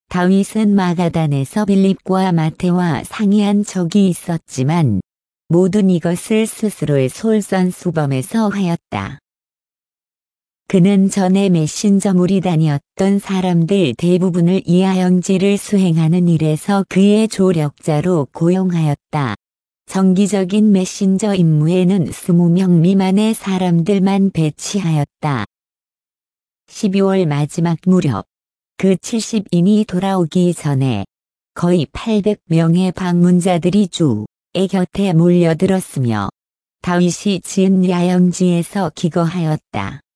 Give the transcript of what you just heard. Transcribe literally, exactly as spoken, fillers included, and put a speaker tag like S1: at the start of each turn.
S1: 다윗은 마가단에서 빌립과 마태와 상의한 적이 있었지만 모든 이것을 스스로의 솔선수범에서 하였다. 그는 전에 메신저 무리단이었던 사람들 대부분을 이하영지를 수행하는 일에서 그의 조력자로 고용하였다. 정기적인 메신저 임무에는 스무 명 미만의 사람들만 배치하였다. 십이월 마지막 무렵 그 칠십 인이 돌아오기 전에 거의 팔백 명의 방문자들이 주의 곁에 몰려들었으며 다윗이 지은 야영지에서 기거하였다.